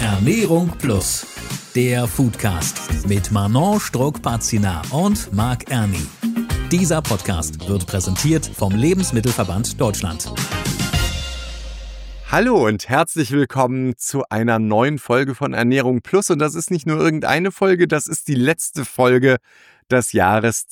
Ernährung Plus, der Foodcast mit Manon Struck-Pazina und Marc Erni. Dieser Podcast wird präsentiert vom Lebensmittelverband Deutschland. Hallo und herzlich willkommen zu einer neuen Folge von Ernährung Plus. Und das ist nicht nur irgendeine Folge, das ist die letzte Folge des Jahres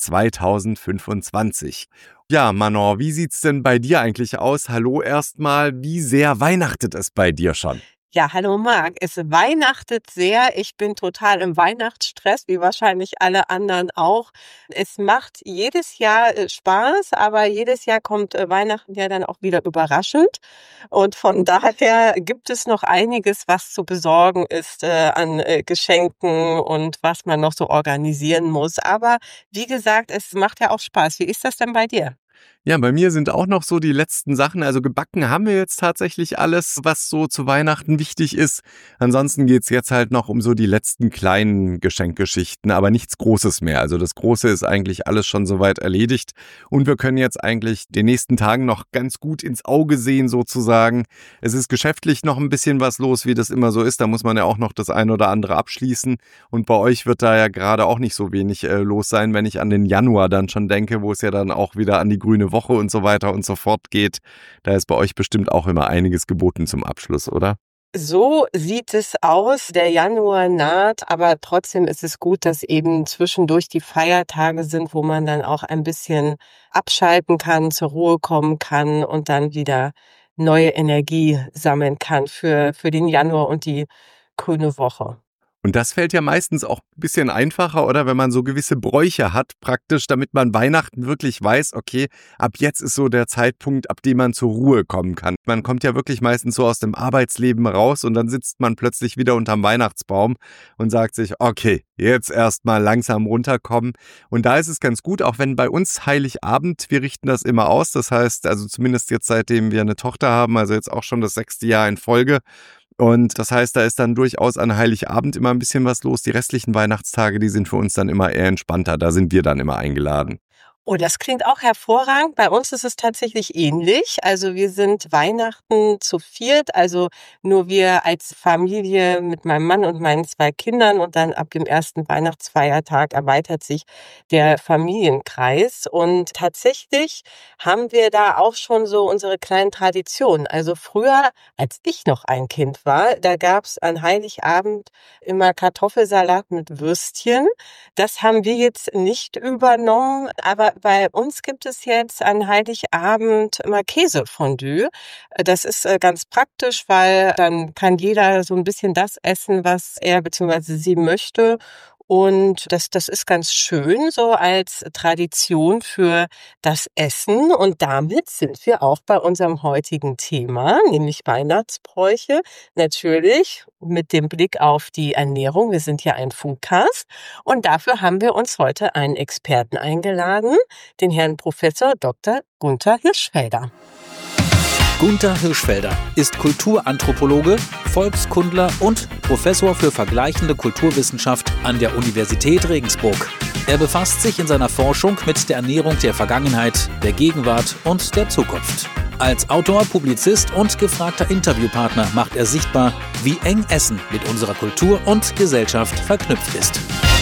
2025. Ja, Manon, wie sieht's denn bei dir eigentlich aus? Hallo erstmal, wie sehr weihnachtet es bei dir schon? Ja, hallo Marc. Es weihnachtet sehr. Ich bin total im Weihnachtsstress, wie wahrscheinlich alle anderen auch. Es macht jedes Jahr Spaß, aber jedes Jahr kommt Weihnachten ja dann auch wieder überraschend. Und von daher gibt es noch einiges, was zu besorgen ist an Geschenken und was man noch so organisieren muss. Aber wie gesagt, es macht ja auch Spaß. Wie ist das denn bei dir? Ja, bei mir sind auch noch so die letzten Sachen. Also gebacken haben wir jetzt tatsächlich alles, was so zu Weihnachten wichtig ist. Ansonsten geht's jetzt halt noch um so die letzten kleinen Geschenkgeschichten, aber nichts Großes mehr. Also das Große ist eigentlich alles schon soweit erledigt. Und wir können jetzt eigentlich den nächsten Tagen noch ganz gut ins Auge sehen sozusagen. Es ist geschäftlich noch ein bisschen was los, wie das immer so ist. Da muss man ja auch noch das ein oder andere abschließen. Und bei euch wird da ja gerade auch nicht so wenig los sein, wenn ich an den Januar dann schon denke, wo es ja dann auch wieder an die grüne Woche und so weiter und so fort geht. Da ist bei euch bestimmt auch immer einiges geboten zum Abschluss, oder? So sieht es aus. Der Januar naht, aber trotzdem ist es gut, dass eben zwischendurch die Feiertage sind, wo man dann auch ein bisschen abschalten kann, zur Ruhe kommen kann und dann wieder neue Energie sammeln kann für den Januar und die grüne Woche. Und das fällt ja meistens auch ein bisschen einfacher, oder? Wenn man so gewisse Bräuche hat, praktisch, damit man Weihnachten wirklich weiß, okay, ab jetzt ist so der Zeitpunkt, ab dem man zur Ruhe kommen kann. Man kommt ja wirklich meistens so aus dem Arbeitsleben raus und dann sitzt man plötzlich wieder unterm Weihnachtsbaum und sagt sich, okay, jetzt erstmal langsam runterkommen. Und da ist es ganz gut, auch wenn bei uns Heiligabend, wir richten das immer aus. Das heißt, also zumindest jetzt seitdem wir eine Tochter haben, also jetzt auch schon das 6. Jahr in Folge. Und das heißt, da ist dann durchaus an Heiligabend immer ein bisschen was los. Die restlichen Weihnachtstage, die sind für uns dann immer eher entspannter. Da sind wir dann immer eingeladen. Oh, das klingt auch hervorragend. Bei uns ist es tatsächlich ähnlich. Also wir sind Weihnachten zu viert, also nur wir als Familie mit meinem Mann und meinen 2 Kindern und dann ab dem ersten Weihnachtsfeiertag erweitert sich der Familienkreis. Und tatsächlich haben wir da auch schon so unsere kleinen Traditionen. Also früher, als ich noch ein Kind war, da gab's an Heiligabend immer Kartoffelsalat mit Würstchen. Das haben wir jetzt nicht übernommen, aber bei uns gibt es jetzt an Heiligabend immer Käsefondue. Das ist ganz praktisch, weil dann kann jeder so ein bisschen das essen, was er bzw. sie möchte. Und das ist ganz schön so als Tradition für das Essen. Und damit sind wir auch bei unserem heutigen Thema, nämlich Weihnachtsbräuche. Natürlich mit dem Blick auf die Ernährung. Wir sind ja ein Foodcast. Und dafür haben wir uns heute einen Experten eingeladen, den Herrn Professor Dr. Gunther Hirschfelder. Gunther Hirschfelder ist Kulturanthropologe, Volkskundler und Professor für vergleichende Kulturwissenschaft an der Universität Regensburg. Er befasst sich in seiner Forschung mit der Ernährung der Vergangenheit, der Gegenwart und der Zukunft. Als Autor, Publizist und gefragter Interviewpartner macht er sichtbar, wie eng Essen mit unserer Kultur und Gesellschaft verknüpft ist.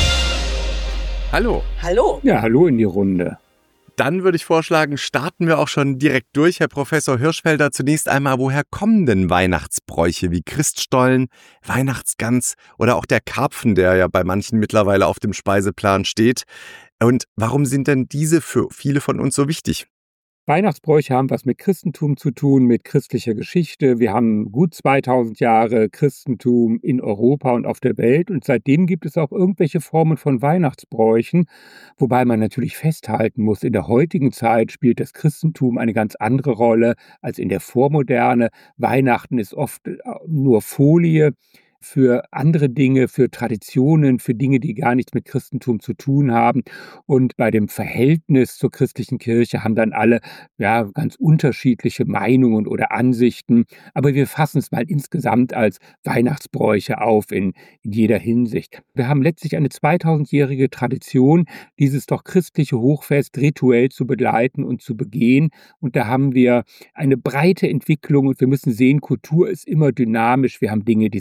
Hallo. Hallo. Ja, hallo in die Runde. Dann würde ich vorschlagen, starten wir auch schon direkt durch. Herr Professor Hirschfelder, zunächst einmal, woher kommen denn Weihnachtsbräuche wie Christstollen, Weihnachtsgans oder auch der Karpfen, der ja bei manchen mittlerweile auf dem Speiseplan steht? Und warum sind denn diese für viele von uns so wichtig? Weihnachtsbräuche haben was mit Christentum zu tun, mit christlicher Geschichte. Wir haben gut 2000 Jahre Christentum in Europa und auf der Welt und seitdem gibt es auch irgendwelche Formen von Weihnachtsbräuchen, wobei man natürlich festhalten muss, in der heutigen Zeit spielt das Christentum eine ganz andere Rolle als in der Vormoderne. Weihnachten ist oft nur Folie für andere Dinge, für Traditionen, für Dinge, die gar nichts mit Christentum zu tun haben. Und bei dem Verhältnis zur christlichen Kirche haben dann alle ganz unterschiedliche Meinungen oder Ansichten. Aber wir fassen es mal insgesamt als Weihnachtsbräuche auf in jeder Hinsicht. Wir haben letztlich eine 2000-jährige Tradition, dieses doch christliche Hochfest rituell zu begleiten und zu begehen. Und da haben wir eine breite Entwicklung und wir müssen sehen, Kultur ist immer dynamisch. Wir haben Dinge, die sind älter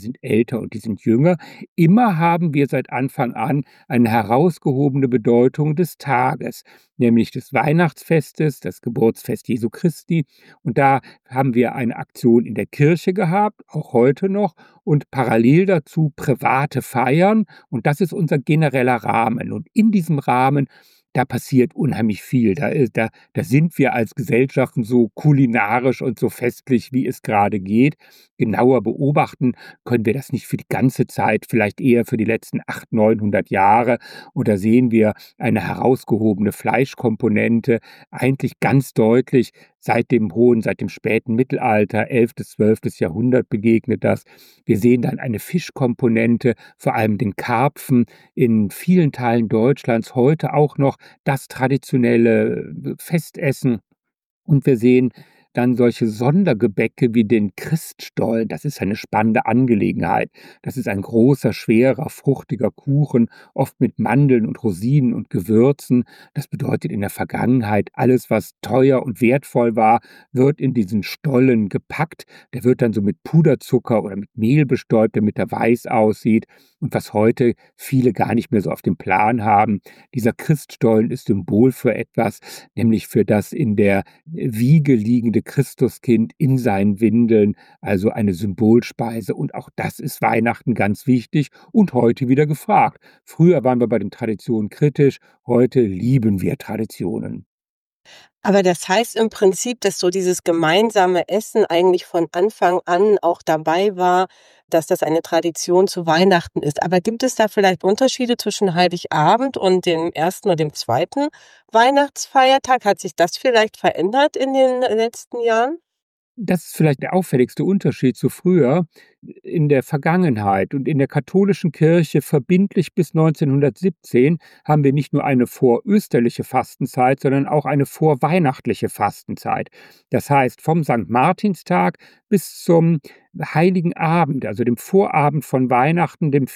älter und die sind jünger. Immer haben wir seit Anfang an eine herausgehobene Bedeutung des Tages, nämlich des Weihnachtsfestes, das Geburtsfest Jesu Christi. Und da haben wir eine Aktion in der Kirche gehabt, auch heute noch, und parallel dazu private Feiern. Und das ist unser genereller Rahmen. Und in diesem Rahmen, da passiert unheimlich viel. Da sind wir als Gesellschaften so kulinarisch und so festlich, wie es gerade geht. Genauer beobachten können wir das nicht für die ganze Zeit, vielleicht eher für die letzten 800, 900 Jahre. Und da sehen wir eine herausgehobene Fleischkomponente, eigentlich ganz deutlich seit dem späten Mittelalter, 11., 12. Jahrhundert begegnet das. Wir sehen dann eine Fischkomponente, vor allem den Karpfen, in vielen Teilen Deutschlands heute auch noch das traditionelle Festessen. Und wir sehen dann solche Sondergebäcke wie den Christstollen. Das ist eine spannende Angelegenheit. Das ist ein großer, schwerer, fruchtiger Kuchen, oft mit Mandeln und Rosinen und Gewürzen. Das bedeutet in der Vergangenheit, alles, was teuer und wertvoll war, wird in diesen Stollen gepackt. Der wird dann so mit Puderzucker oder mit Mehl bestäubt, damit er weiß aussieht. Und was heute viele gar nicht mehr so auf dem Plan haben, dieser Christstollen ist Symbol für etwas, nämlich für das in der Wiege liegende Christuskind in seinen Windeln, also eine Symbolspeise. Und auch das ist Weihnachten ganz wichtig und heute wieder gefragt. Früher waren wir bei den Traditionen kritisch, heute lieben wir Traditionen. Aber das heißt im Prinzip, dass so dieses gemeinsame Essen eigentlich von Anfang an auch dabei war, dass das eine Tradition zu Weihnachten ist. Aber gibt es da vielleicht Unterschiede zwischen Heiligabend und dem ersten oder dem zweiten Weihnachtsfeiertag? Hat sich das vielleicht verändert in den letzten Jahren? Das ist vielleicht der auffälligste Unterschied zu früher. In der Vergangenheit und in der katholischen Kirche verbindlich bis 1917 haben wir nicht nur eine vorösterliche Fastenzeit, sondern auch eine vorweihnachtliche Fastenzeit. Das heißt, vom St. Martinstag bis zum Heiligen Abend, also dem Vorabend von Weihnachten, dem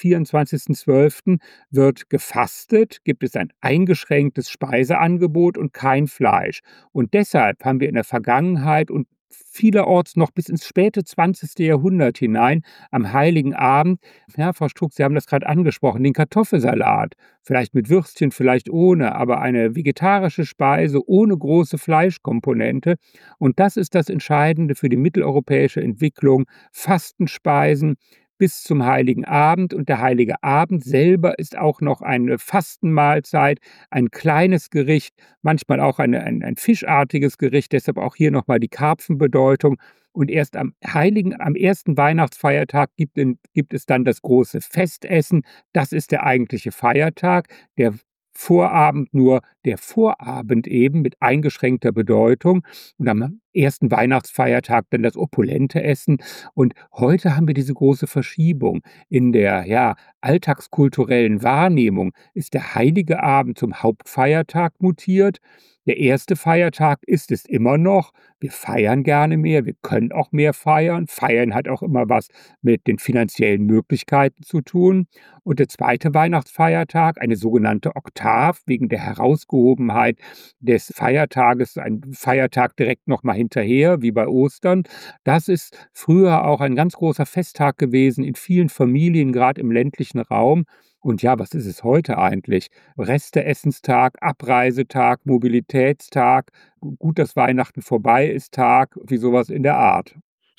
24.12., wird gefastet, gibt es ein eingeschränktes Speiseangebot und kein Fleisch. Und deshalb haben wir in der Vergangenheit und vielerorts noch bis ins späte 20. Jahrhundert hinein am Heiligen Abend, ja, Frau Strux, Sie haben das gerade angesprochen, den Kartoffelsalat, vielleicht mit Würstchen, vielleicht ohne, aber eine vegetarische Speise ohne große Fleischkomponente. Und das ist das Entscheidende für die mitteleuropäische Entwicklung. Fastenspeisen bis zum Heiligen Abend. Und der Heilige Abend selber ist auch noch eine Fastenmahlzeit, ein kleines Gericht, manchmal auch ein fischartiges Gericht, deshalb auch hier nochmal die Karpfenbedeutung. Und erst am ersten Weihnachtsfeiertag gibt es dann das große Festessen. Das ist der eigentliche Feiertag. Der Vorabend nur der Vorabend eben mit eingeschränkter Bedeutung und am ersten Weihnachtsfeiertag dann das opulente Essen. Und heute haben wir diese große Verschiebung. In der alltagskulturellen Wahrnehmung ist der Heilige Abend zum Hauptfeiertag mutiert. Der erste Feiertag ist es immer noch. Wir feiern gerne mehr, wir können auch mehr feiern. Feiern hat auch immer was mit den finanziellen Möglichkeiten zu tun. Und der zweite Weihnachtsfeiertag, eine sogenannte Oktav, wegen der Herausgehobenheit des Feiertages, ein Feiertag direkt nochmal hinterher, wie bei Ostern. Das ist früher auch ein ganz großer Festtag gewesen in vielen Familien, gerade im ländlichen Raum. Und ja, was ist es heute eigentlich? Reste-Essenstag, Abreisetag, Mobilitätstag, gut, dass Weihnachten vorbei ist, Tag, wie sowas in der Art.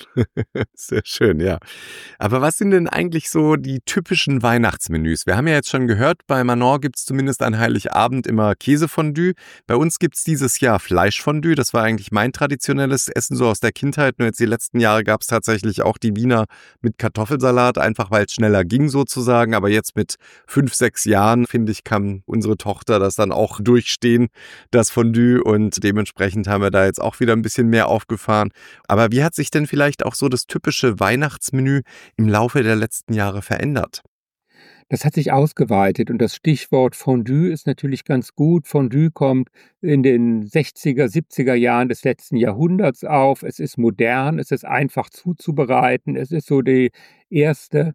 Sehr schön, ja. Aber was sind denn eigentlich so die typischen Weihnachtsmenüs? Wir haben ja jetzt schon gehört, bei Manon gibt es zumindest an Heiligabend immer Käsefondue. Bei uns gibt es dieses Jahr Fleischfondue. Das war eigentlich mein traditionelles Essen so aus der Kindheit. Nur jetzt die letzten Jahre gab es tatsächlich auch die Wiener mit Kartoffelsalat, einfach weil es schneller ging sozusagen. Aber jetzt mit 5, 6 Jahren, finde ich, kann unsere Tochter das dann auch durchstehen, das Fondue. Und dementsprechend haben wir da jetzt auch wieder ein bisschen mehr aufgefahren. Aber wie hat sich denn vielleicht auch so das typische Weihnachtsmenü im Laufe der letzten Jahre verändert? Das hat sich ausgeweitet und das Stichwort Fondue ist natürlich ganz gut. Fondue kommt in den 60er, 70er Jahren des letzten Jahrhunderts auf. Es ist modern, es ist einfach zuzubereiten. Es ist so die erste,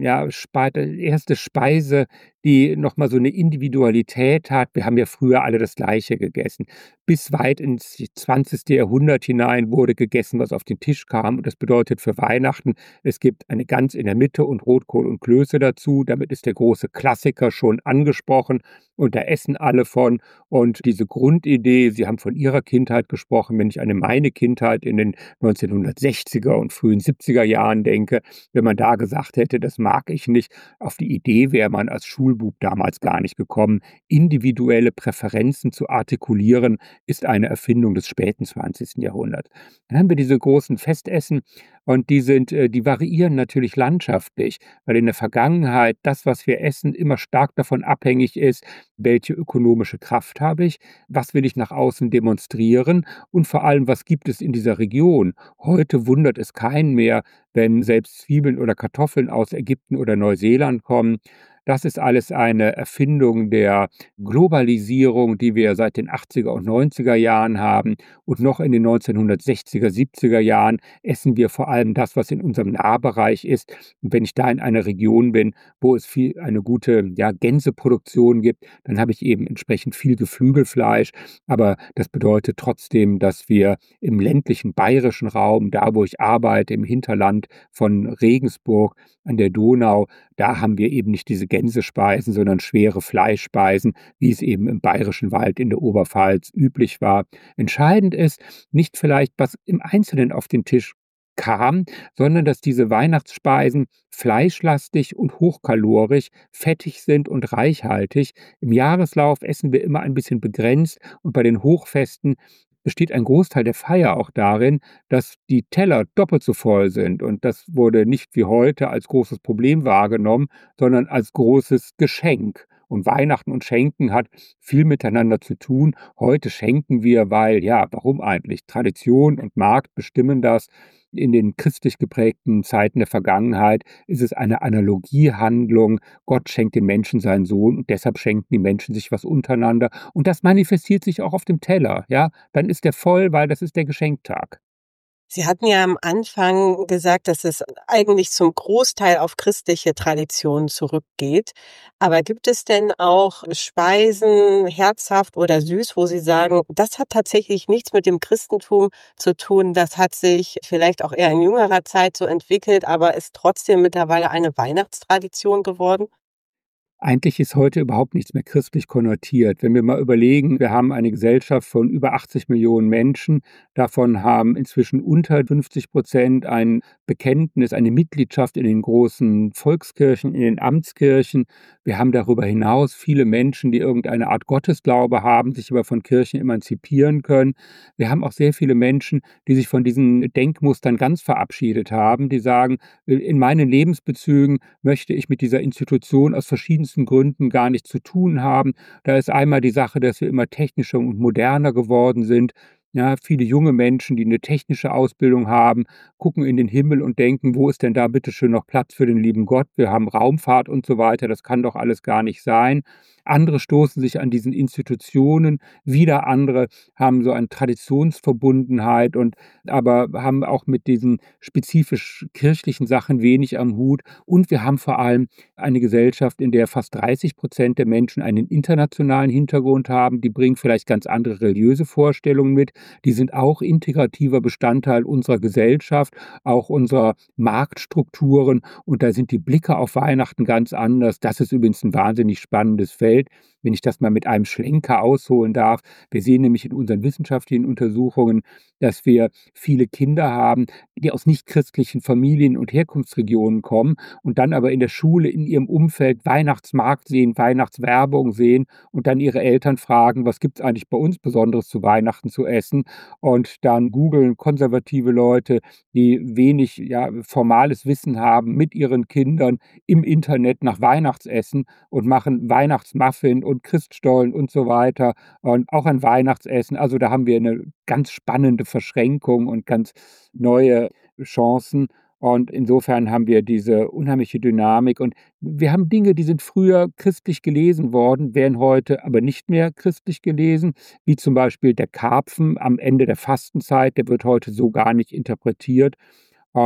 erste Speise, die nochmal so eine Individualität hat. Wir haben ja früher alle das Gleiche gegessen. Bis weit ins 20. Jahrhundert hinein wurde gegessen, was auf den Tisch kam. Und das bedeutet für Weihnachten, es gibt eine Gans in der Mitte und Rotkohl und Klöße dazu. Damit ist der große Klassiker schon angesprochen und da essen alle von. Und diese Grundidee, Sie haben von Ihrer Kindheit gesprochen, wenn ich an meine Kindheit in den 1960er und frühen 70er Jahren denke, wenn man da gesagt hätte, das mag ich nicht, auf die Idee wäre man als Schulbub damals gar nicht gekommen. Individuelle Präferenzen zu artikulieren, ist eine Erfindung des späten 20. Jahrhunderts. Dann haben wir diese großen Festessen und die variieren natürlich landschaftlich, weil in der Vergangenheit das, was wir essen, immer stark davon abhängig ist, welche ökonomische Kraft habe ich, was will ich nach außen demonstrieren und vor allem, was gibt es in dieser Region. Heute wundert es keinen mehr, wenn selbst Zwiebeln oder Kartoffeln aus Ägypten oder Neuseeland kommen. Das ist alles eine Erfindung der Globalisierung, die wir seit den 80er und 90er Jahren haben. Und noch in den 1960er, 70er Jahren essen wir vor allem das, was in unserem Nahbereich ist. Und wenn ich da in einer Region bin, wo es eine gute Gänseproduktion gibt, dann habe ich eben entsprechend viel Geflügelfleisch. Aber das bedeutet trotzdem, dass wir im ländlichen bayerischen Raum, da wo ich arbeite, im Hinterland von Regensburg an der Donau, da haben wir eben nicht diese Gänsespeisen, sondern schwere Fleischspeisen, wie es eben im Bayerischen Wald in der Oberpfalz üblich war. Entscheidend ist nicht vielleicht, was im Einzelnen auf den Tisch kam, sondern dass diese Weihnachtsspeisen fleischlastig und hochkalorisch, fettig sind und reichhaltig. Im Jahreslauf essen wir immer ein bisschen begrenzt und bei den Hochfesten besteht ein Großteil der Feier auch darin, dass die Teller doppelt so voll sind. Und das wurde nicht wie heute als großes Problem wahrgenommen, sondern als großes Geschenk. Und Weihnachten und Schenken hat viel miteinander zu tun. Heute schenken wir, weil, warum eigentlich? Tradition und Markt bestimmen das. In den christlich geprägten Zeiten der Vergangenheit ist es eine Analogiehandlung. Gott schenkt den Menschen seinen Sohn und deshalb schenken die Menschen sich was untereinander. Und das manifestiert sich auch auf dem Teller. Ja, dann ist der voll, weil das ist der Geschenktag. Sie hatten ja am Anfang gesagt, dass es eigentlich zum Großteil auf christliche Traditionen zurückgeht. Aber gibt es denn auch Speisen, herzhaft oder süß, wo Sie sagen, das hat tatsächlich nichts mit dem Christentum zu tun, das hat sich vielleicht auch eher in jüngerer Zeit so entwickelt, aber ist trotzdem mittlerweile eine Weihnachtstradition geworden? Eigentlich ist heute überhaupt nichts mehr christlich konnotiert. Wenn wir mal überlegen, wir haben eine Gesellschaft von über 80 Millionen Menschen. Davon haben inzwischen unter 50% ein Bekenntnis, eine Mitgliedschaft in den großen Volkskirchen, in den Amtskirchen. Wir haben darüber hinaus viele Menschen, die irgendeine Art Gottesglaube haben, sich aber von Kirchen emanzipieren können. Wir haben auch sehr viele Menschen, die sich von diesen Denkmustern ganz verabschiedet haben, die sagen, in meinen Lebensbezügen möchte ich mit dieser Institution aus verschiedensten Gründen gar nichts zu tun haben. Da ist einmal die Sache, dass wir immer technischer und moderner geworden sind. Ja, viele junge Menschen, die eine technische Ausbildung haben, gucken in den Himmel und denken, wo ist denn da bitte schön noch Platz für den lieben Gott? Wir haben Raumfahrt und so weiter, das kann doch alles gar nicht sein. Andere stoßen sich an diesen Institutionen, wieder andere haben so eine Traditionsverbundenheit aber haben auch mit diesen spezifisch kirchlichen Sachen wenig am Hut. Und wir haben vor allem eine Gesellschaft, in der fast 30% der Menschen einen internationalen Hintergrund haben. Die bringen vielleicht ganz andere religiöse Vorstellungen mit. Die sind auch integrativer Bestandteil unserer Gesellschaft, auch unserer Marktstrukturen. Und da sind die Blicke auf Weihnachten ganz anders. Das ist übrigens ein wahnsinnig spannendes Feld, wenn ich das mal mit einem Schlenker ausholen darf. Wir sehen nämlich in unseren wissenschaftlichen Untersuchungen, dass wir viele Kinder haben, die aus nichtchristlichen Familien und Herkunftsregionen kommen und dann aber in der Schule in ihrem Umfeld Weihnachtsmarkt sehen, Weihnachtswerbung sehen und dann ihre Eltern fragen, was gibt es eigentlich bei uns Besonderes zu Weihnachten zu essen? Und dann googeln konservative Leute, die wenig formales Wissen haben, mit ihren Kindern im Internet nach Weihnachtsessen und machen Weihnachtsmuffin und Christstollen und so weiter und auch ein Weihnachtsessen. Also da haben wir eine ganz spannende Verschränkung und ganz neue Chancen. Und insofern haben wir diese unheimliche Dynamik. Und wir haben Dinge, die sind früher christlich gelesen worden, werden heute aber nicht mehr christlich gelesen, wie zum Beispiel der Karpfen am Ende der Fastenzeit, der wird heute so gar nicht interpretiert. Und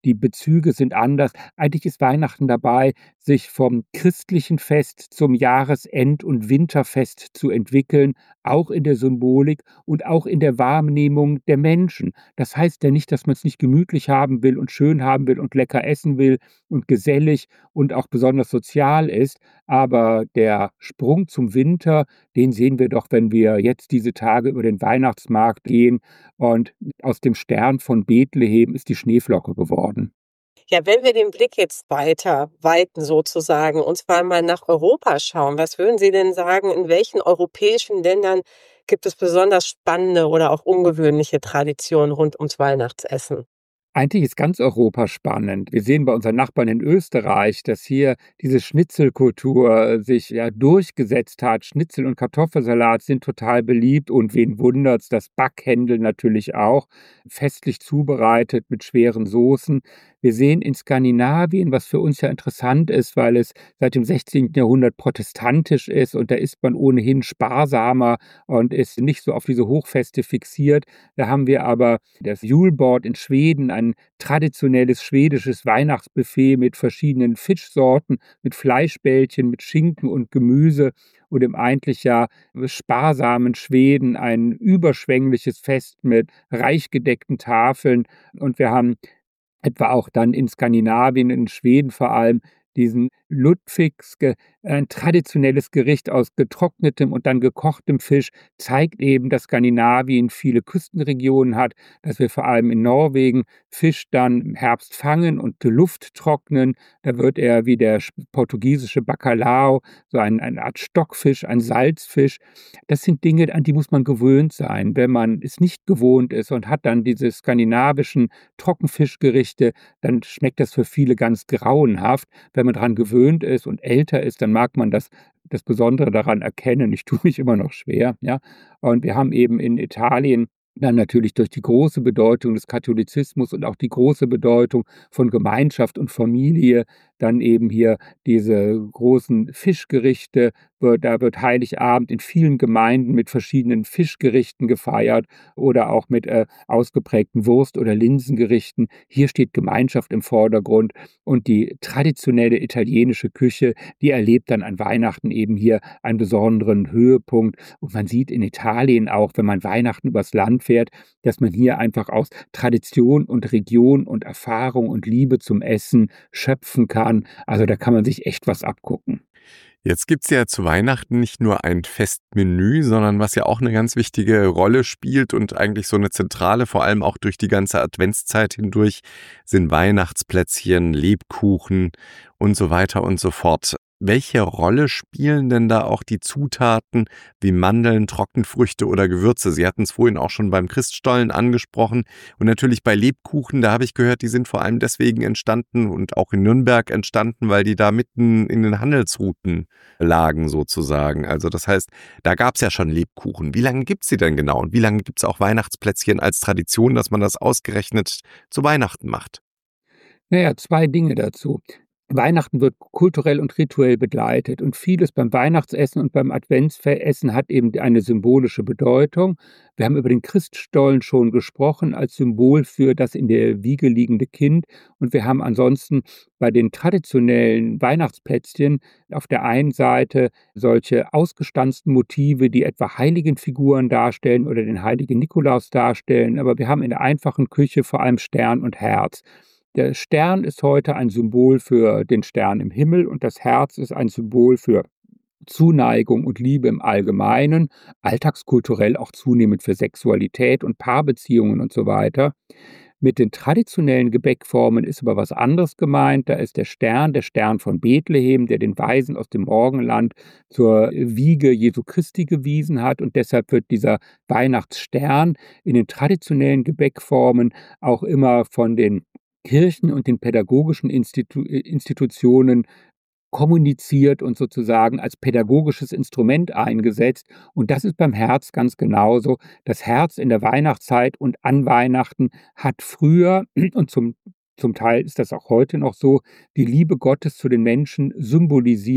die Bezüge sind anders. Eigentlich ist Weihnachten dabei, sich vom christlichen Fest zum Jahresend- und Winterfest zu entwickeln, auch in der Symbolik und auch in der Wahrnehmung der Menschen. Das heißt ja nicht, dass man es nicht gemütlich haben will und schön haben will und lecker essen will und gesellig und auch besonders sozial ist, aber der Sprung zum Winter, den sehen wir doch, wenn wir jetzt diese Tage über den Weihnachtsmarkt gehen und aus dem Stern von Bethlehem ist die Schneeflocke geworden. Ja, wenn wir den Blick jetzt weiter weiten sozusagen, und zwar mal nach Europa schauen, was würden Sie denn sagen, in welchen europäischen Ländern gibt es besonders spannende oder auch ungewöhnliche Traditionen rund ums Weihnachtsessen? Eigentlich ist ganz Europa spannend. Wir sehen bei unseren Nachbarn in Österreich, dass hier diese Schnitzelkultur sich ja durchgesetzt hat. Schnitzel und Kartoffelsalat sind total beliebt und wen wundert's, das Backhändel natürlich auch, festlich zubereitet mit schweren Soßen. Wir sehen in Skandinavien, was für uns ja interessant ist, weil es seit dem 16. Jahrhundert protestantisch ist und da ist man ohnehin sparsamer und ist nicht so auf diese Hochfeste fixiert. Da haben wir aber das Julbord in Schweden, ein traditionelles schwedisches Weihnachtsbuffet mit verschiedenen Fischsorten, mit Fleischbällchen, mit Schinken und Gemüse und im eigentlich ja sparsamen Schweden ein überschwängliches Fest mit reich gedeckten Tafeln. Und wir haben etwa auch dann in Skandinavien, in Schweden vor allem, diesen Ludfigsge, ein traditionelles Gericht aus getrocknetem und dann gekochtem Fisch, zeigt eben, dass Skandinavien viele Küstenregionen hat, dass wir vor allem in Norwegen Fisch dann im Herbst fangen und die Luft trocknen. Da wird er wie der portugiesische Bacalhau, so eine Art Stockfisch, ein Salzfisch. Das sind Dinge, an die muss man gewöhnt sein. Wenn man es nicht gewohnt ist und hat dann diese skandinavischen Trockenfischgerichte, dann schmeckt das für viele ganz grauenhaft. Wenn man daran gewöhnt ist und älter ist, dann mag man das Besondere daran erkennen. Ich tue mich immer noch schwer, ja. Und wir haben eben in Italien dann natürlich durch die große Bedeutung des Katholizismus und auch die große Bedeutung von Gemeinschaft und Familie dann eben hier diese großen Fischgerichte. Da wird Heiligabend in vielen Gemeinden mit verschiedenen Fischgerichten gefeiert oder auch mit ausgeprägten Wurst- oder Linsengerichten. Hier steht Gemeinschaft im Vordergrund und die traditionelle italienische Küche, die erlebt dann an Weihnachten eben hier einen besonderen Höhepunkt. Und man sieht in Italien auch, wenn man Weihnachten übers Land fährt, dass man hier einfach aus Tradition und Region und Erfahrung und Liebe zum Essen schöpfen kann. Also da kann man sich echt was abgucken. Jetzt gibt's ja zu Weihnachten nicht nur ein Festmenü, sondern was ja auch eine ganz wichtige Rolle spielt und eigentlich so eine zentrale, vor allem auch durch die ganze Adventszeit hindurch, sind Weihnachtsplätzchen, Lebkuchen und so weiter und so fort. Welche Rolle spielen denn da auch die Zutaten wie Mandeln, Trockenfrüchte oder Gewürze? Sie hatten es vorhin auch schon beim Christstollen angesprochen und natürlich bei Lebkuchen, da habe ich gehört, die sind vor allem deswegen entstanden und auch in Nürnberg entstanden, weil die da mitten in den Handelsrouten lagen sozusagen. Also das heißt, da gab es ja schon Lebkuchen. Wie lange gibt es sie denn genau und wie lange gibt es auch Weihnachtsplätzchen als Tradition, dass man das ausgerechnet zu Weihnachten macht? Naja, 2 Dinge dazu. Weihnachten wird kulturell und rituell begleitet und vieles beim Weihnachtsessen und beim Adventsessen hat eben eine symbolische Bedeutung. Wir haben über den Christstollen schon gesprochen als Symbol für das in der Wiege liegende Kind und wir haben ansonsten bei den traditionellen Weihnachtsplätzchen auf der einen Seite solche ausgestanzten Motive, die etwa Heiligenfiguren darstellen oder den heiligen Nikolaus darstellen, aber wir haben in der einfachen Küche vor allem Stern und Herz. Der Stern ist heute ein Symbol für den Stern im Himmel und das Herz ist ein Symbol für Zuneigung und Liebe im Allgemeinen, alltagskulturell auch zunehmend für Sexualität und Paarbeziehungen und so weiter. Mit den traditionellen Gebäckformen ist aber was anderes gemeint. Da ist der Stern von Bethlehem, der den Weisen aus dem Morgenland zur Wiege Jesu Christi gewiesen hat. Und deshalb wird dieser Weihnachtsstern in den traditionellen Gebäckformen auch immer von den Kirchen und den pädagogischen Institutionen kommuniziert und sozusagen als pädagogisches Instrument eingesetzt. Und das ist beim Herz ganz genauso. Das Herz in der Weihnachtszeit und an Weihnachten hat früher und zum Teil ist das auch heute noch so, die Liebe Gottes zu den Menschen symbolisiert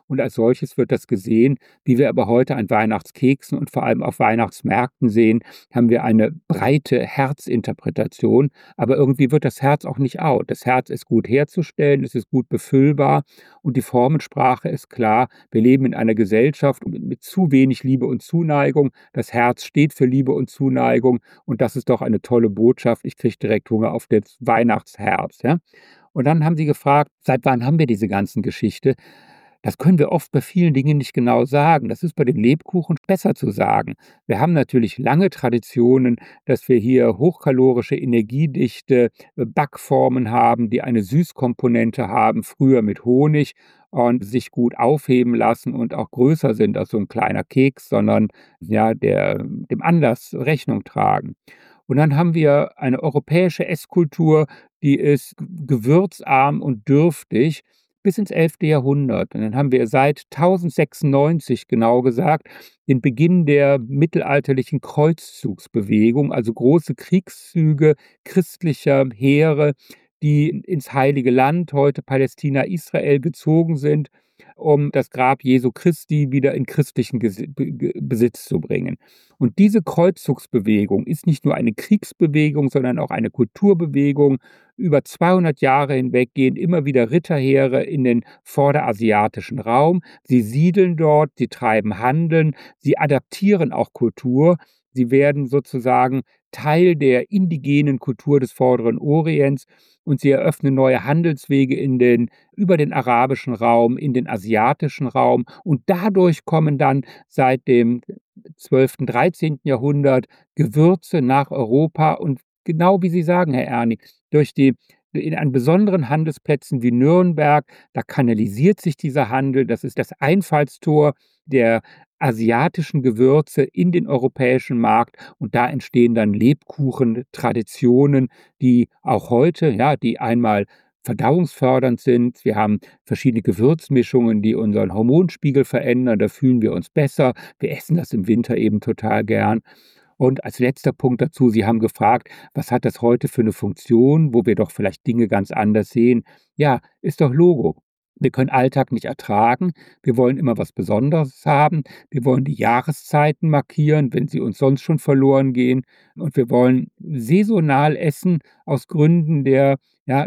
und als solches wird das gesehen. Wie wir aber heute an Weihnachtskeksen und vor allem auf Weihnachtsmärkten sehen, haben wir eine breite Herzinterpretation, aber irgendwie wird das Herz auch nicht out. Das Herz ist gut herzustellen, es ist gut befüllbar und die Formensprache ist klar. Wir leben in einer Gesellschaft mit zu wenig Liebe und Zuneigung. Das Herz steht für Liebe und Zuneigung und das ist doch eine tolle Botschaft. Ich kriege direkt Hunger auf das Weihnachtsherz, ja. Und dann haben sie gefragt, seit wann haben wir diese ganzen Geschichte? Das können wir oft bei vielen Dingen nicht genau sagen. Das ist bei den Lebkuchen besser zu sagen. Wir haben natürlich lange Traditionen, dass wir hier hochkalorische, energiedichte Backformen haben, die eine Süßkomponente haben, früher mit Honig und sich gut aufheben lassen und auch größer sind als so ein kleiner Keks, sondern ja, dem Anlass Rechnung tragen. Und dann haben wir eine europäische Esskultur, die ist gewürzarm und dürftig bis ins 11. Jahrhundert. Und dann haben wir seit 1096 genau gesagt den Beginn der mittelalterlichen Kreuzzugsbewegung, also große Kriegszüge christlicher Heere, die ins Heilige Land, heute Palästina, Israel, gezogen sind, um das Grab Jesu Christi wieder in christlichen Besitz zu bringen. Und diese Kreuzzugsbewegung ist nicht nur eine Kriegsbewegung, sondern auch eine Kulturbewegung. Über 200 Jahre hinweg gehen immer wieder Ritterheere in den vorderasiatischen Raum. Sie siedeln dort, sie treiben Handeln, sie adaptieren auch Kultur. Sie werden sozusagen Teil der indigenen Kultur des Vorderen Orients und sie eröffnen neue Handelswege über den arabischen Raum, in den asiatischen Raum. Und dadurch kommen dann seit dem 12., 13. Jahrhundert Gewürze nach Europa und genau wie Sie sagen, Herr Erni, an besonderen Handelsplätzen wie Nürnberg, da kanalisiert sich dieser Handel. Das ist das Einfallstor der asiatischen Gewürze in den europäischen Markt und da entstehen dann Lebkuchen, Traditionen, die auch heute, ja, die einmal verdauungsfördernd sind. Wir haben verschiedene Gewürzmischungen, die unseren Hormonspiegel verändern, da fühlen wir uns besser. Wir essen das im Winter eben total gern. Und als letzter Punkt dazu, Sie haben gefragt, was hat das heute für eine Funktion, wo wir doch vielleicht Dinge ganz anders sehen? Ja, ist doch Logo. Wir können Alltag nicht ertragen. Wir wollen immer was Besonderes haben. Wir wollen die Jahreszeiten markieren, wenn sie uns sonst schon verloren gehen. Und wir wollen saisonal essen aus Gründen des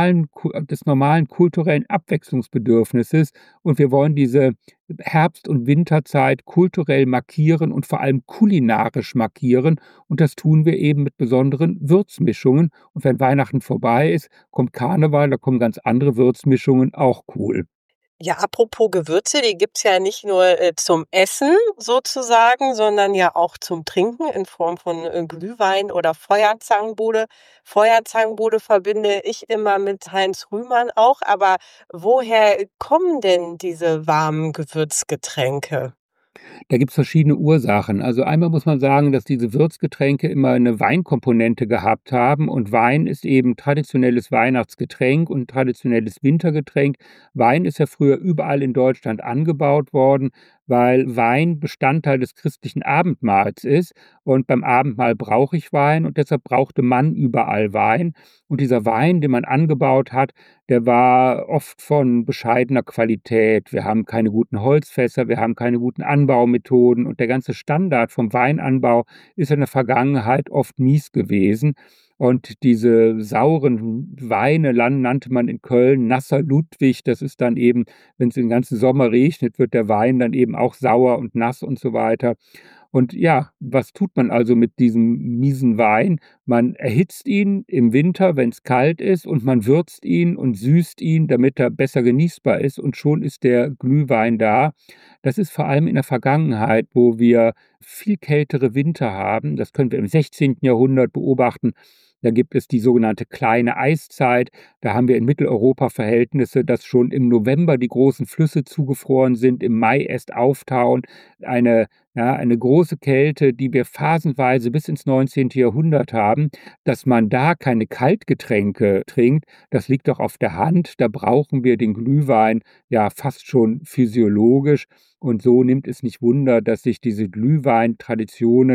normalen kulturellen Abwechslungsbedürfnisses. Und wir wollen diese Herbst- und Winterzeit kulturell markieren und vor allem kulinarisch markieren. Und das tun wir eben mit besonderen Würzmischungen. Und wenn Weihnachten vorbei ist, kommt Karneval, da kommen ganz andere Würzmischungen, auch cool. Ja, apropos Gewürze, die gibt's ja nicht nur zum Essen sozusagen, sondern ja auch zum Trinken in Form von Glühwein oder Feuerzangenbowle. Feuerzangenbowle verbinde ich immer mit Heinz Rühmann auch, aber woher kommen denn diese warmen Gewürzgetränke? Da gibt es verschiedene Ursachen. Also einmal muss man sagen, dass diese Würzgetränke immer eine Weinkomponente gehabt haben und Wein ist eben traditionelles Weihnachtsgetränk und traditionelles Wintergetränk. Wein ist ja früher überall in Deutschland angebaut worden, weil Wein Bestandteil des christlichen Abendmahls ist und beim Abendmahl brauche ich Wein und deshalb brauchte man überall Wein. Und dieser Wein, den man angebaut hat, der war oft von bescheidener Qualität. Wir haben keine guten Holzfässer, wir haben keine guten Anbaumethoden und der ganze Standard vom Weinanbau ist in der Vergangenheit oft mies gewesen. Und diese sauren Weine nannte man in Köln nasser Ludwig. Das ist dann eben, wenn es den ganzen Sommer regnet, wird der Wein dann eben auch sauer und nass und so weiter. Und ja, was tut man also mit diesem miesen Wein? Man erhitzt ihn im Winter, wenn es kalt ist, und man würzt ihn und süßt ihn, damit er besser genießbar ist. Und schon ist der Glühwein da. Das ist vor allem in der Vergangenheit, wo wir viel kältere Winter haben. Das können wir im 16. Jahrhundert beobachten. Da gibt es die sogenannte kleine Eiszeit. Da haben wir in Mitteleuropa Verhältnisse, dass schon im November die großen Flüsse zugefroren sind, im Mai erst auftauen. Eine große Kälte, die wir phasenweise bis ins 19. Jahrhundert haben. Dass man da keine Kaltgetränke trinkt, das liegt doch auf der Hand. Da brauchen wir den Glühwein ja fast schon physiologisch. Und so nimmt es nicht Wunder, dass sich diese Glühweintraditionen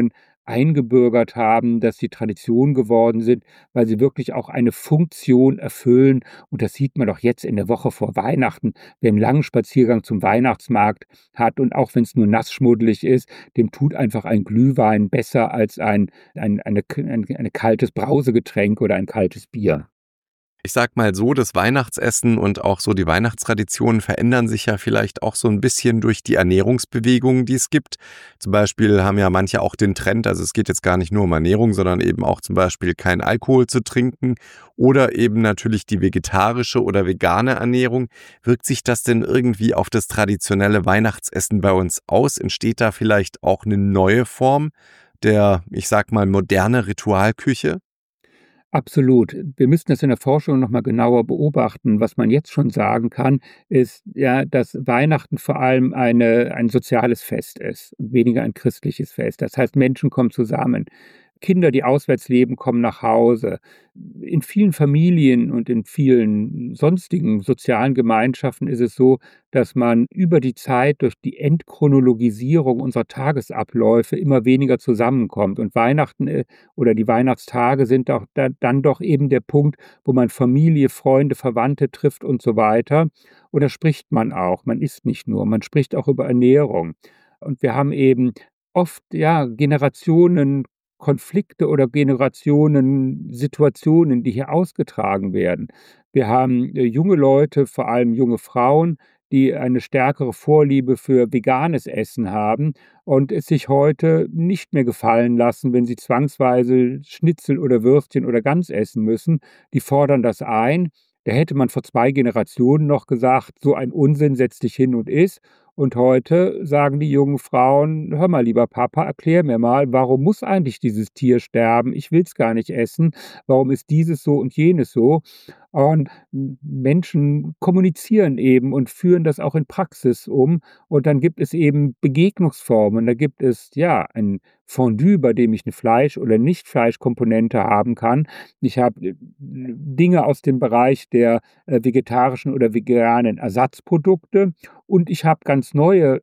eingebürgert haben, dass sie Tradition geworden sind, weil sie wirklich auch eine Funktion erfüllen. Und das sieht man doch jetzt in der Woche vor Weihnachten, wer einen langen Spaziergang zum Weihnachtsmarkt hat und auch wenn es nur nassschmuddelig ist, dem tut einfach ein Glühwein besser als ein kaltes Brausegetränk oder ein kaltes Bier. Ich sag mal so, das Weihnachtsessen und auch so die Weihnachtstraditionen verändern sich ja vielleicht auch so ein bisschen durch die Ernährungsbewegungen, die es gibt. Zum Beispiel haben ja manche auch den Trend, also es geht jetzt gar nicht nur um Ernährung, sondern eben auch zum Beispiel kein Alkohol zu trinken oder eben natürlich die vegetarische oder vegane Ernährung. Wirkt sich das denn irgendwie auf das traditionelle Weihnachtsessen bei uns aus? Entsteht da vielleicht auch eine neue Form der, ich sag mal, moderne Ritualküche? Absolut. Wir müssten das in der Forschung noch mal genauer beobachten. Was man jetzt schon sagen kann, ist ja, dass Weihnachten vor allem ein soziales Fest ist, weniger ein christliches Fest. Das heißt, Menschen kommen zusammen. Kinder, die auswärts leben, kommen nach Hause. In vielen Familien und in vielen sonstigen sozialen Gemeinschaften ist es so, dass man über die Zeit durch die Entchronologisierung unserer Tagesabläufe immer weniger zusammenkommt. Und Weihnachten oder die Weihnachtstage sind auch dann doch eben der Punkt, wo man Familie, Freunde, Verwandte trifft und so weiter. Und da spricht man auch. Man isst nicht nur, man spricht auch über Ernährung. Und wir haben eben oft ja Generationen Konflikte oder Generationen, Situationen, die hier ausgetragen werden. Wir haben junge Leute, vor allem junge Frauen, die eine stärkere Vorliebe für veganes Essen haben und es sich heute nicht mehr gefallen lassen, wenn sie zwangsweise Schnitzel oder Würstchen oder Gans essen müssen. Die fordern das ein. Da hätte man vor 2 Generationen noch gesagt: „So ein Unsinn, setz dich hin und iss.“ Und heute sagen die jungen Frauen: „Hör mal, lieber Papa, erklär mir mal, warum muss eigentlich dieses Tier sterben? Ich will's gar nicht essen. Warum ist dieses so und jenes so?“ Und Menschen kommunizieren eben und führen das auch in Praxis um. Und dann gibt es eben Begegnungsformen. Da gibt es, ja, ein Fondue, bei dem ich eine Fleisch oder Nicht-Fleischkomponente haben kann. Ich habe, Dinge aus dem Bereich der, vegetarischen oder veganen Ersatzprodukte und ich habe ganz neue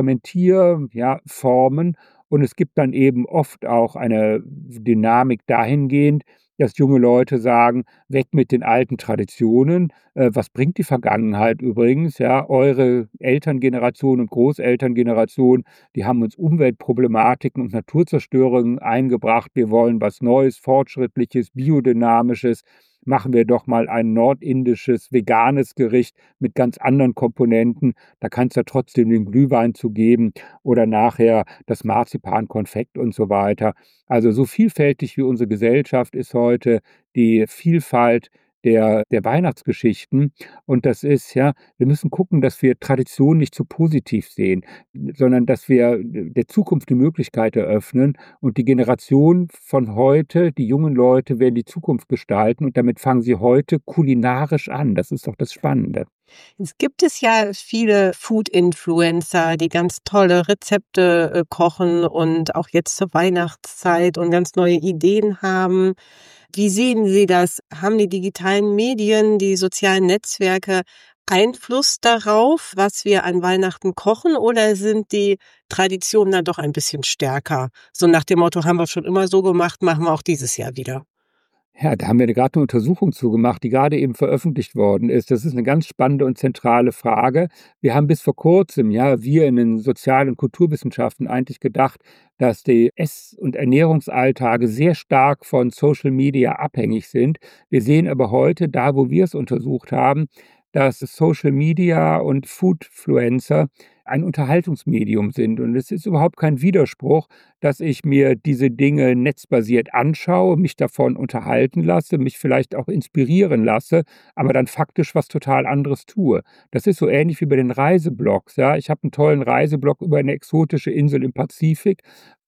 ja, Formen und es gibt dann eben oft auch eine Dynamik dahingehend, dass junge Leute sagen: „Weg mit den alten Traditionen. Was bringt die Vergangenheit übrigens, ja? Eure Elterngeneration und Großelterngeneration, die haben uns Umweltproblematiken und Naturzerstörungen eingebracht. Wir wollen was Neues, Fortschrittliches, Biodynamisches. Machen wir doch mal ein nordindisches, veganes Gericht mit ganz anderen Komponenten. Da kann's ja trotzdem den Glühwein zu geben oder nachher das Marzipankonfekt und so weiter.“ Also, so vielfältig wie unsere Gesellschaft ist heute die Vielfalt der Weihnachtsgeschichten. Und das ist ja wir müssen gucken, dass wir Tradition nicht zu positiv sehen, sondern dass wir der Zukunft die Möglichkeit eröffnen. Und die Generation von heute, die jungen Leute werden die Zukunft gestalten und damit fangen sie heute kulinarisch an. Das ist doch das Spannende. Jetzt gibt es ja viele Food-Influencer, die ganz tolle Rezepte kochen und auch jetzt zur Weihnachtszeit und ganz neue Ideen haben. Wie sehen Sie das? Haben die digitalen Medien, die sozialen Netzwerke Einfluss darauf, was wir an Weihnachten kochen, oder sind die Traditionen dann doch ein bisschen stärker? So nach dem Motto, haben wir schon immer so gemacht, machen wir auch dieses Jahr wieder. Ja, da haben wir gerade eine Untersuchung zu gemacht, die gerade eben veröffentlicht worden ist. Das ist eine ganz spannende und zentrale Frage. Wir haben bis vor Kurzem, ja, wir in den Sozial- und Kulturwissenschaften eigentlich gedacht, dass die Ess- und Ernährungsalltage sehr stark von Social Media abhängig sind. Wir sehen aber heute, da wo wir es untersucht haben, dass Social Media und Foodfluencer ein Unterhaltungsmedium sind. Und es ist überhaupt kein Widerspruch, dass ich mir diese Dinge netzbasiert anschaue, mich davon unterhalten lasse, mich vielleicht auch inspirieren lasse, aber dann faktisch was total anderes tue. Das ist so ähnlich wie bei den Reiseblogs, ja. Ich habe einen tollen Reiseblog über eine exotische Insel im Pazifik.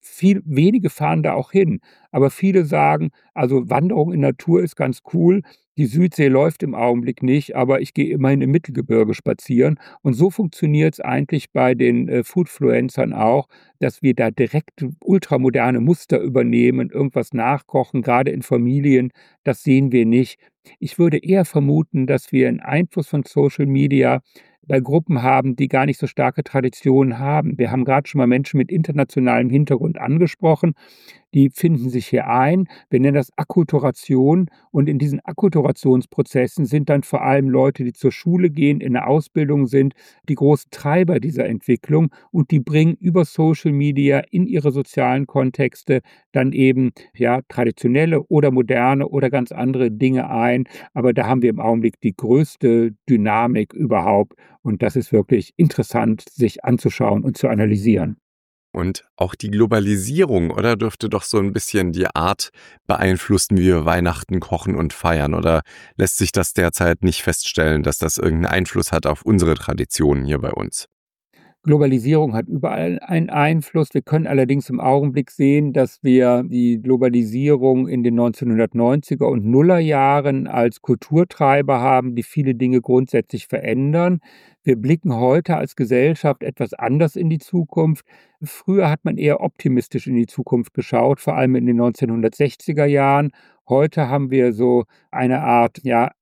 Wenige fahren da auch hin, aber viele sagen: „Also, Wanderung in Natur ist ganz cool. Die Südsee läuft im Augenblick nicht, aber ich gehe immerhin im Mittelgebirge spazieren.“ Und so funktioniert es eigentlich bei den, Foodfluencern auch, dass wir da direkt ultramoderne Muster übernehmen, irgendwas nachkochen, gerade in Familien. Das sehen wir nicht. Ich würde eher vermuten, dass wir 'n Einfluss von Social Media bei Gruppen haben, die gar nicht so starke Traditionen haben. Wir haben gerade schon mal Menschen mit internationalem Hintergrund angesprochen. Die finden sich hier ein. Wir nennen das Akkulturation. Und in diesen Akkulturationsprozessen sind dann vor allem Leute, die zur Schule gehen, in der Ausbildung sind, die großen Treiber dieser Entwicklung. Und die bringen über Social Media in ihre sozialen Kontexte dann eben ja traditionelle oder moderne oder ganz andere Dinge ein. Aber da haben wir im Augenblick die größte Dynamik überhaupt. Und das ist wirklich interessant, sich anzuschauen und zu analysieren. Und auch die Globalisierung, oder, dürfte doch so ein bisschen die Art beeinflussen, wie wir Weihnachten kochen und feiern? Oder lässt sich das derzeit nicht feststellen, dass das irgendeinen Einfluss hat auf unsere Traditionen hier bei uns? Globalisierung hat überall einen Einfluss. Wir können allerdings im Augenblick sehen, dass wir die Globalisierung in den 1990er und Nullerjahren als Kulturtreiber haben, die viele Dinge grundsätzlich verändern. Wir blicken heute als Gesellschaft etwas anders in die Zukunft. Früher hat man eher optimistisch in die Zukunft geschaut, vor allem in den 1960er Jahren. Heute haben wir so eine Art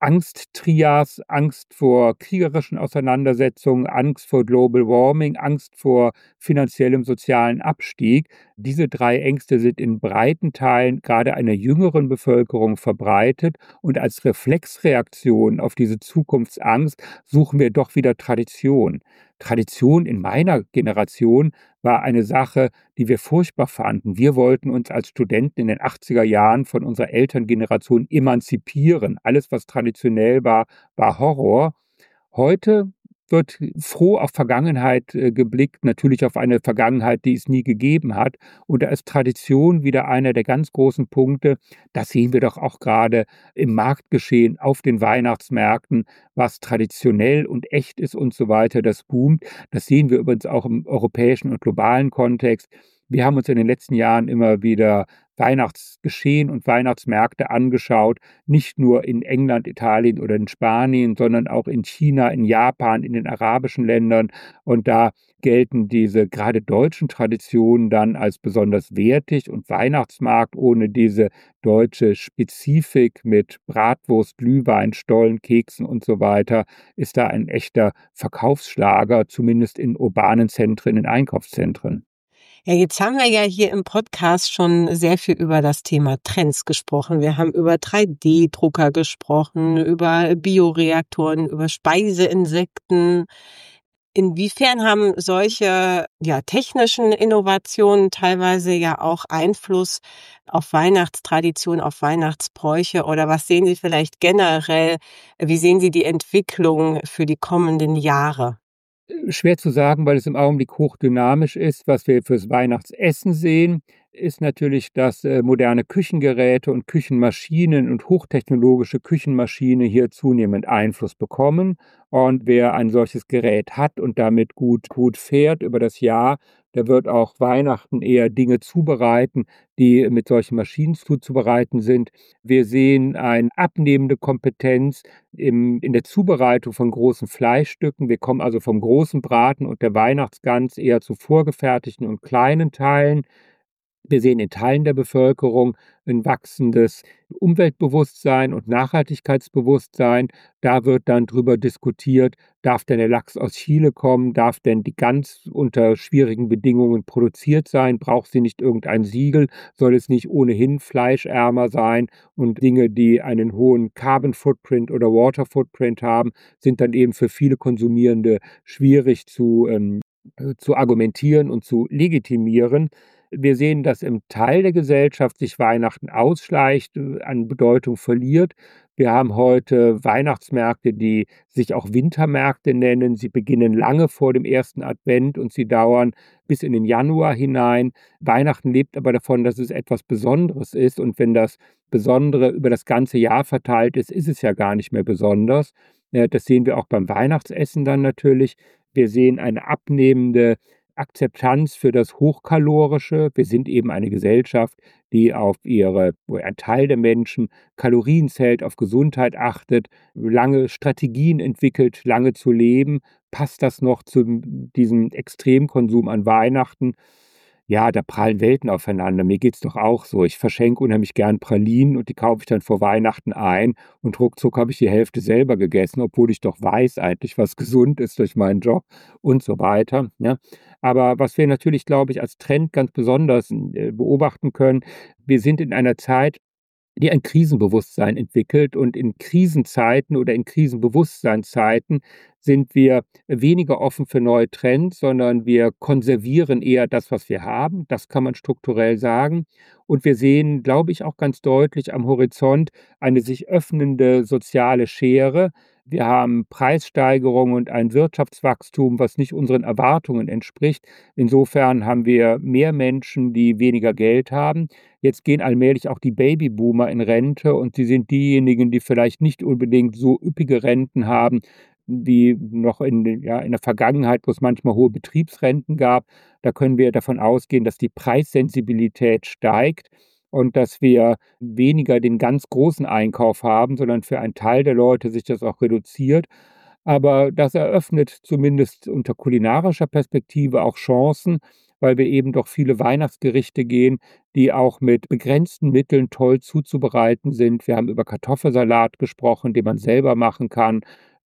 Angsttrias, Angst vor kriegerischen Auseinandersetzungen, Angst vor Global Warming, Angst vor finanziellem sozialen Abstieg. Diese drei Ängste sind in breiten Teilen gerade einer jüngeren Bevölkerung verbreitet. Und als Reflexreaktion auf diese Zukunftsangst suchen wir doch wieder Tradition. Tradition in meiner Generation war eine Sache, die wir furchtbar fanden. Wir wollten uns als Studenten in den 80er Jahren von unserer Elterngeneration emanzipieren. Alles, was traditionell war, war Horror. Heute wird froh auf Vergangenheit geblickt, natürlich auf eine Vergangenheit, die es nie gegeben hat. Und da ist Tradition wieder einer der ganz großen Punkte. Das sehen wir doch auch gerade im Marktgeschehen auf den Weihnachtsmärkten, was traditionell und echt ist und so weiter, das boomt. Das sehen wir übrigens auch im europäischen und globalen Kontext. Wir haben uns in den letzten Jahren immer wieder Weihnachtsgeschehen und Weihnachtsmärkte angeschaut, nicht nur in England, Italien oder in Spanien, sondern auch in China, in Japan, in den arabischen Ländern. Und da gelten diese gerade deutschen Traditionen dann als besonders wertig, und Weihnachtsmarkt ohne diese deutsche Spezifik mit Bratwurst, Glühwein, Stollen, Keksen und so weiter ist da ein echter Verkaufsschlager, zumindest in urbanen Zentren, in Einkaufszentren. Ja, jetzt haben wir ja hier im Podcast schon sehr viel über das Thema Trends gesprochen. Wir haben über 3D-Drucker gesprochen, über Bioreaktoren, über Speiseinsekten. Inwiefern haben solche technischen Innovationen teilweise ja auch Einfluss auf Weihnachtstradition, auf Weihnachtsbräuche, oder was sehen Sie vielleicht generell? Wie sehen Sie die Entwicklung für die kommenden Jahre? Schwer zu sagen, weil es im Augenblick hochdynamisch ist. Was wir fürs Weihnachtsessen sehen, ist natürlich, dass moderne Küchengeräte und Küchenmaschinen und hochtechnologische Küchenmaschinen hier zunehmend Einfluss bekommen. Und wer ein solches Gerät hat und damit gut fährt über das Jahr, der wird auch Weihnachten eher Dinge zubereiten, die mit solchen Maschinen zuzubereiten sind. Wir sehen eine abnehmende Kompetenz in der Zubereitung von großen Fleischstücken. Wir kommen also vom großen Braten und der Weihnachtsgans eher zu vorgefertigten und kleinen Teilen. Wir sehen in Teilen der Bevölkerung ein wachsendes Umweltbewusstsein und Nachhaltigkeitsbewusstsein. Da wird dann drüber diskutiert, darf denn der Lachs aus Chile kommen, darf denn die Gans unter schwierigen Bedingungen produziert sein, braucht sie nicht irgendein Siegel, soll es nicht ohnehin fleischärmer sein, und Dinge, die einen hohen Carbon Footprint oder Water Footprint haben, sind dann eben für viele Konsumierende schwierig zu argumentieren und zu legitimieren. Wir sehen, dass im Teil der Gesellschaft sich Weihnachten ausschleicht, an Bedeutung verliert. Wir haben heute Weihnachtsmärkte, die sich auch Wintermärkte nennen. Sie beginnen lange vor dem ersten Advent und sie dauern bis in den Januar hinein. Weihnachten lebt aber davon, dass es etwas Besonderes ist. Und wenn das Besondere über das ganze Jahr verteilt ist, ist es ja gar nicht mehr besonders. Das sehen wir auch beim Weihnachtsessen dann natürlich. Wir sehen eine abnehmende Akzeptanz für das Hochkalorische. Wir sind eben eine Gesellschaft, wo ein Teil der Menschen Kalorien zählt, auf Gesundheit achtet, lange Strategien entwickelt, lange zu leben. Passt das noch zu diesem Extremkonsum an Weihnachten? Ja, da prallen Welten aufeinander. Mir geht's doch auch so. Ich verschenke unheimlich gern Pralinen und die kaufe ich dann vor Weihnachten ein und ruckzuck habe ich die Hälfte selber gegessen, obwohl ich doch weiß eigentlich, was gesund ist durch meinen Job und so weiter, ja. Aber was wir natürlich, glaube ich, als Trend ganz besonders, beobachten können, wir sind in einer Zeit, die ein Krisenbewusstsein entwickelt. Und in Krisenzeiten oder in Krisenbewusstseinszeiten sind wir weniger offen für neue Trends, sondern wir konservieren eher das, was wir haben. Das kann man strukturell sagen. Und wir sehen, glaube ich, auch ganz deutlich am Horizont eine sich öffnende soziale Schere. Wir haben Preissteigerungen und ein Wirtschaftswachstum, was nicht unseren Erwartungen entspricht. Insofern haben wir mehr Menschen, die weniger Geld haben. Jetzt gehen allmählich auch die Babyboomer in Rente und sie sind diejenigen, die vielleicht nicht unbedingt so üppige Renten haben wie noch in der Vergangenheit, wo es manchmal hohe Betriebsrenten gab. Da können wir davon ausgehen, dass die Preissensibilität steigt und dass wir weniger den ganz großen Einkauf haben, sondern für einen Teil der Leute sich das auch reduziert. Aber das eröffnet zumindest unter kulinarischer Perspektive auch Chancen, weil wir eben doch viele Weihnachtsgerichte gehen, die auch mit begrenzten Mitteln toll zuzubereiten sind. Wir haben über Kartoffelsalat gesprochen, den man selber machen kann.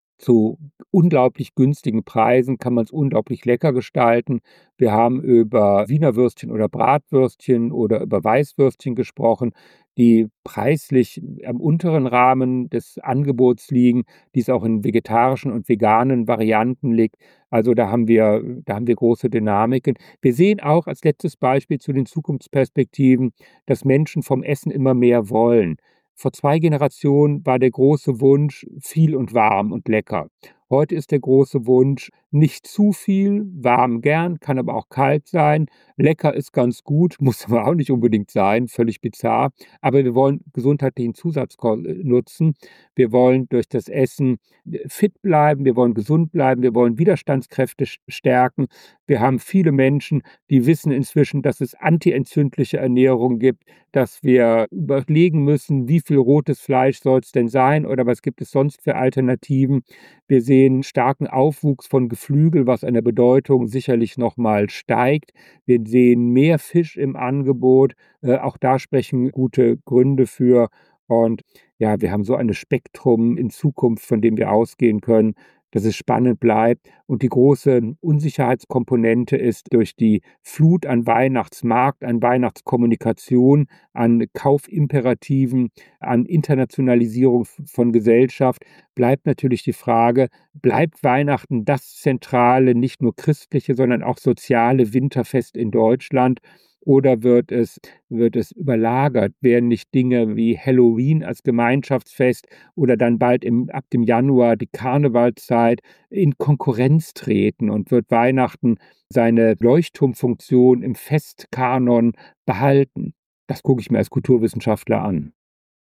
Zu unglaublich günstigen Preisen kann man es unglaublich lecker gestalten. Wir haben über Wiener Würstchen oder Bratwürstchen oder über Weißwürstchen gesprochen, die preislich am unteren Rahmen des Angebots liegen, die es auch in vegetarischen und veganen Varianten liegt. Also da haben wir große Dynamiken. Wir sehen auch als letztes Beispiel zu den Zukunftsperspektiven, dass Menschen vom Essen immer mehr wollen. Vor 2 Generationen war der große Wunsch viel und warm und lecker. Heute ist der große Wunsch nicht zu viel, warm gern, kann aber auch kalt sein. Lecker ist ganz gut, muss aber auch nicht unbedingt sein, völlig bizarr. Aber wir wollen gesundheitlichen Zusatz nutzen. Wir wollen durch das Essen fit bleiben, wir wollen gesund bleiben, wir wollen Widerstandskräfte stärken. Wir haben viele Menschen, die wissen inzwischen, dass es antientzündliche Ernährung gibt, dass wir überlegen müssen, wie viel rotes Fleisch soll es denn sein oder was gibt es sonst für Alternativen. Wir sehen starken Aufwuchs von Geflügel, was an der Bedeutung sicherlich noch mal steigt. Wir sehen mehr Fisch im Angebot. Auch da sprechen gute Gründe für. Und ja, wir haben so ein Spektrum in Zukunft, von dem wir ausgehen können, dass es spannend bleibt. Und die große Unsicherheitskomponente ist durch die Flut an Weihnachtsmarkt, an Weihnachtskommunikation, an Kaufimperativen, an Internationalisierung von Gesellschaft, bleibt natürlich die Frage, bleibt Weihnachten das zentrale, nicht nur christliche, sondern auch soziale Winterfest in Deutschland? Oder wird es überlagert? Werden nicht Dinge wie Halloween als Gemeinschaftsfest oder dann bald ab dem Januar die Karnevalszeit in Konkurrenz treten und wird Weihnachten seine Leuchtturmfunktion im Festkanon behalten? Das gucke ich mir als Kulturwissenschaftler an.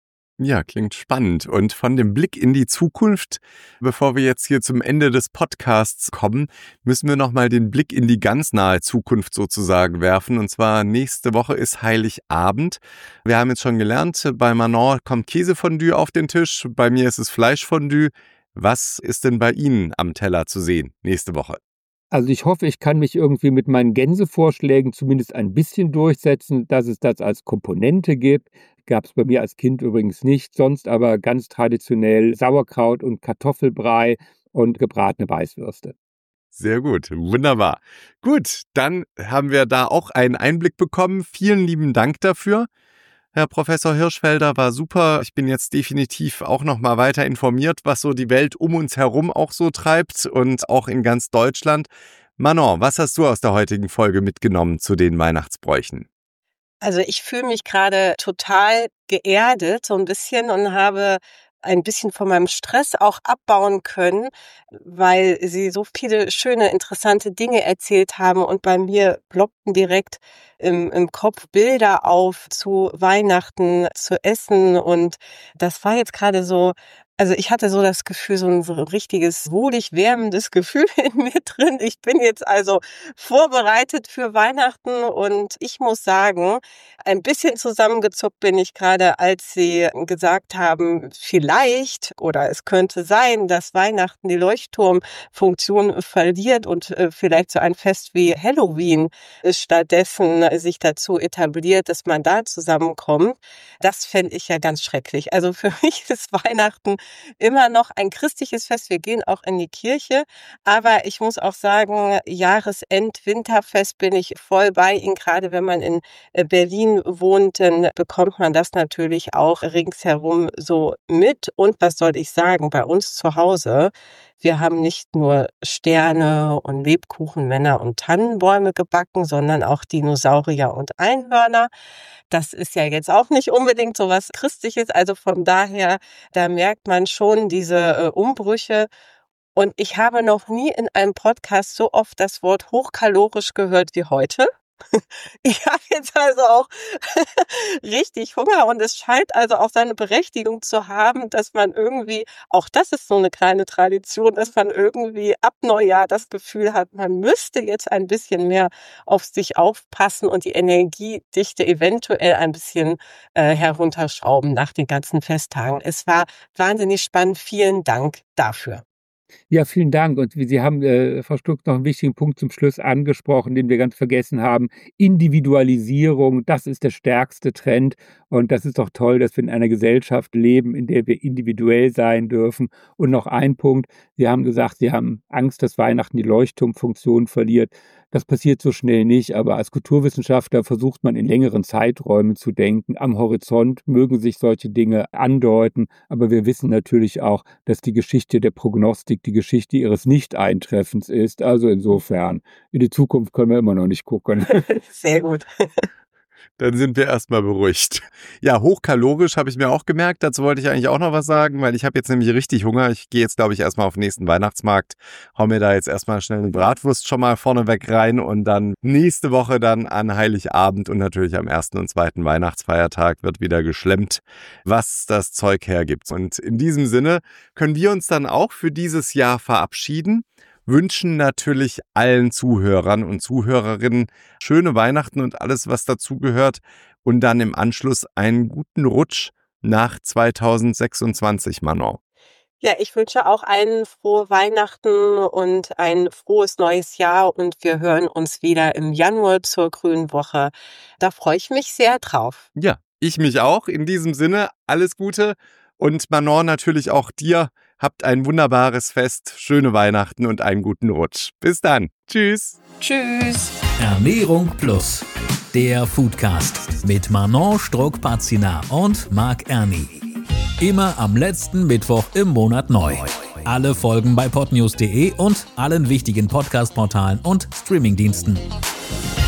Ja, klingt spannend. Und von dem Blick in die Zukunft, bevor wir jetzt hier zum Ende des Podcasts kommen, müssen wir nochmal den Blick in die ganz nahe Zukunft sozusagen werfen. Und zwar nächste Woche ist Heiligabend. Wir haben jetzt schon gelernt, bei Manon kommt Käsefondue auf den Tisch, bei mir ist es Fleischfondue. Was ist denn bei Ihnen am Teller zu sehen nächste Woche? Also ich hoffe, ich kann mich irgendwie mit meinen Gänsevorschlägen zumindest ein bisschen durchsetzen, dass es das als Komponente gibt. Gab es bei mir als Kind übrigens nicht, sonst aber ganz traditionell Sauerkraut und Kartoffelbrei und gebratene Weißwürste. Sehr gut, wunderbar. Gut, dann haben wir da auch einen Einblick bekommen. Vielen lieben Dank dafür. Herr Professor Hirschfelder, war super. Ich bin jetzt definitiv auch noch mal weiter informiert, was so die Welt um uns herum auch so treibt und auch in ganz Deutschland. Manon, was hast du aus der heutigen Folge mitgenommen zu den Weihnachtsbräuchen? Also ich fühle mich gerade total geerdet, so ein bisschen, und habe ein bisschen von meinem Stress auch abbauen können, weil Sie so viele schöne, interessante Dinge erzählt haben und bei mir ploppten direkt im Kopf Bilder auf zu Weihnachten, zu Essen, und das war jetzt gerade so Also ich hatte so das Gefühl, so ein richtiges, wohlig wärmendes Gefühl in mir drin. Ich bin jetzt also vorbereitet für Weihnachten und ich muss sagen, ein bisschen zusammengezuckt bin ich gerade, als Sie gesagt haben, vielleicht oder es könnte sein, dass Weihnachten die Leuchtturmfunktion verliert und vielleicht so ein Fest wie Halloween stattdessen sich dazu etabliert, dass man da zusammenkommt. Das fände ich ja ganz schrecklich. Also für mich ist Weihnachten immer noch ein christliches Fest. Wir gehen auch in die Kirche. Aber ich muss auch sagen, Jahresend-Winterfest bin ich voll bei Ihnen. Gerade wenn man in Berlin wohnt, dann bekommt man das natürlich auch ringsherum so mit. Und was soll ich sagen, bei uns zu Hause, wir haben nicht nur Sterne und Lebkuchen, Männer und Tannenbäume gebacken, sondern auch Dinosaurier und Einhörner. Das ist ja jetzt auch nicht unbedingt so was Christliches. Also von daher, da merkt man schon diese Umbrüche. Und ich habe noch nie in einem Podcast so oft das Wort hochkalorisch gehört wie heute. Ich habe jetzt also auch richtig Hunger und es scheint also auch seine Berechtigung zu haben, dass man irgendwie, auch das ist so eine kleine Tradition, dass man irgendwie ab Neujahr das Gefühl hat, man müsste jetzt ein bisschen mehr auf sich aufpassen und die Energiedichte eventuell ein bisschen herunterschrauben nach den ganzen Festtagen. Es war wahnsinnig spannend. Vielen Dank dafür. Ja, vielen Dank. Und Sie haben, Frau Stuck, noch einen wichtigen Punkt zum Schluss angesprochen, den wir ganz vergessen haben. Individualisierung, das ist der stärkste Trend. Und das ist doch toll, dass wir in einer Gesellschaft leben, in der wir individuell sein dürfen. Und noch ein Punkt. Sie haben gesagt, Sie haben Angst, dass Weihnachten die Leuchtturmfunktion verliert. Das passiert so schnell nicht, aber als Kulturwissenschaftler versucht man in längeren Zeiträumen zu denken. Am Horizont mögen sich solche Dinge andeuten, aber wir wissen natürlich auch, dass die Geschichte der Prognostik die Geschichte ihres Nicht-Eintreffens ist. Also insofern, in die Zukunft können wir immer noch nicht gucken. Sehr gut. Dann sind wir erstmal beruhigt. Ja, hochkalorisch habe ich mir auch gemerkt. Dazu wollte ich eigentlich auch noch was sagen, weil ich habe jetzt nämlich richtig Hunger. Ich gehe jetzt, glaube ich, erstmal auf den nächsten Weihnachtsmarkt, hau mir da jetzt erstmal schnell eine Bratwurst schon mal vorneweg rein und dann nächste Woche dann an Heiligabend und natürlich am 1. und 2. Weihnachtsfeiertag wird wieder geschlemmt, was das Zeug hergibt. Und in diesem Sinne können wir uns dann auch für dieses Jahr verabschieden. Wünschen natürlich allen Zuhörern und Zuhörerinnen schöne Weihnachten und alles, was dazugehört und dann im Anschluss einen guten Rutsch nach 2026, Manon. Ja, ich wünsche auch allen frohe Weihnachten und ein frohes neues Jahr und wir hören uns wieder im Januar zur Grünen Woche. Da freue ich mich sehr drauf. Ja, ich mich auch. In diesem Sinne, alles Gute und Manon natürlich auch dir. Habt ein wunderbares Fest, schöne Weihnachten und einen guten Rutsch. Bis dann. Tschüss. Tschüss. Ernährung Plus, der Foodcast mit Manon Struck-Pazina und Marc Erni. Immer am letzten Mittwoch im Monat neu. Alle Folgen bei podnews.de und allen wichtigen Podcast-Portalen und Streamingdiensten.